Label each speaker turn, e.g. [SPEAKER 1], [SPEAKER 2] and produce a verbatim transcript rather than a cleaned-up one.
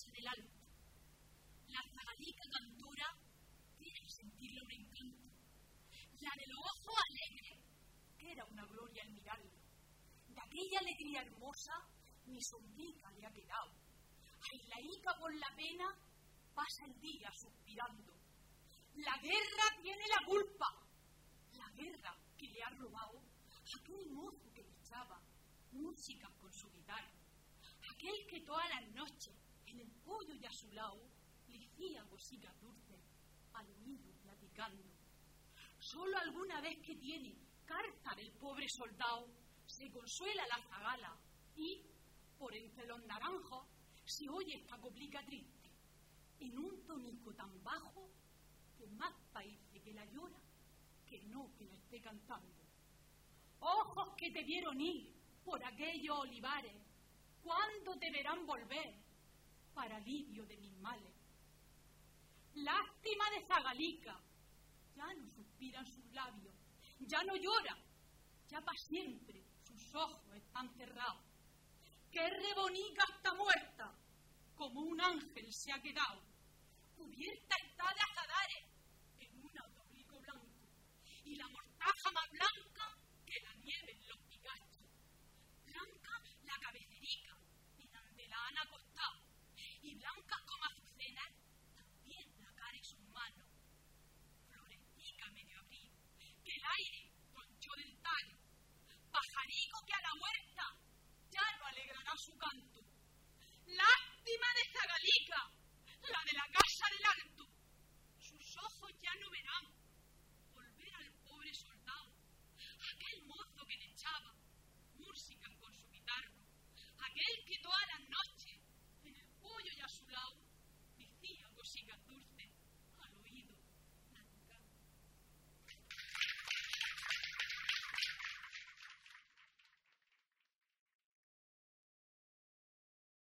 [SPEAKER 1] pasa del alto. La zagalica cantora tiene que sentirle un encanto. La de los ojos alegres, que era una gloria al mirarla. De aquella alegría hermosa, mi sombrica le ha quedado. Ay, la ica por la pena pasa el día suspirando. La guerra tiene la culpa. La guerra que le ha robado aquel mozo que le echaba música con su guitarra. Aquel que todas las noches, en el pollo y a su lado, le hacía cositas dulces al oído platicando. Solo alguna vez que tiene carta del pobre soldado, se consuela la zagala y, por entre los naranjos, se oye esta coplica triste, en un tonico tan bajo que más parece que la llora que no que la esté cantando. Ojos que te vieron ir por aquellos olivares, ¿cuándo te verán volver para alivio de mis males? Lástima de zagalica, ya no suspiran sus labios, ya no llora, ya para siempre sus ojos están cerrados. ¡Qué rebonica está muerta! Como un ángel se ha quedado. Cubierta está de azahares en un autoblico blanco, y la mortaja más blanca que la nieve en los picachos. Blanca la cabecerica, en donde la han acostado, y blancas como azucenas también la cara y sus manos. Florentica medio abrigo, que el aire conchó del tallo, pajarí